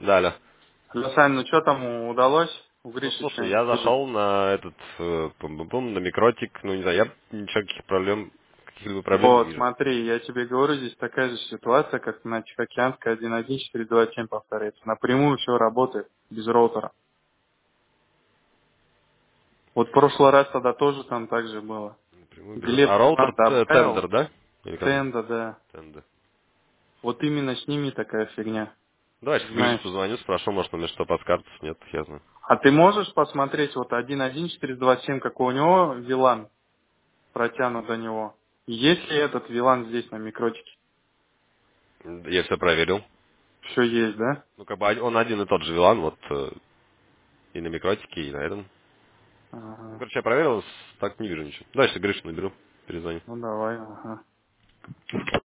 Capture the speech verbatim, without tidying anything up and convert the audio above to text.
Да, алло. Алло, Сань, ну что там удалось у Ну, Гриши слушай, что-нибудь я купить? зашел на этот, э, пум-пум-пум, на микротик, ну, не знаю, я ничего, каких проблем, каких-либо проблем не Вот, вижу. смотри, я тебе говорю, здесь такая же ситуация, как на Тихоокеанской один один четыре два семь повторяется. Напрямую все работает, без роутера. Вот в прошлый раз тогда тоже там так же было. Напрямую без роутера. Билет А роутер Билан т- добавил, тендер, да? Или как он? Тенда, да. Тендер. Вот именно с ними такая фигня, Давай, сейчас Грише знаешь. позвоню, спрошу, может, он мне что подскажет, нет, я знаю. А ты можешь посмотреть вот один один четыре два семь, какой у него вилан протянут до него? Есть ли этот вилан здесь на микротике? Я все проверил. Все есть, да? Ну, как бы од- он один и тот же вилан, вот, э, и на микротике, и на этом. Ну, Ага. короче, я проверил, с- так не вижу ничего. Дальше Гришу наберу, перезвоню. Ну давай, ага.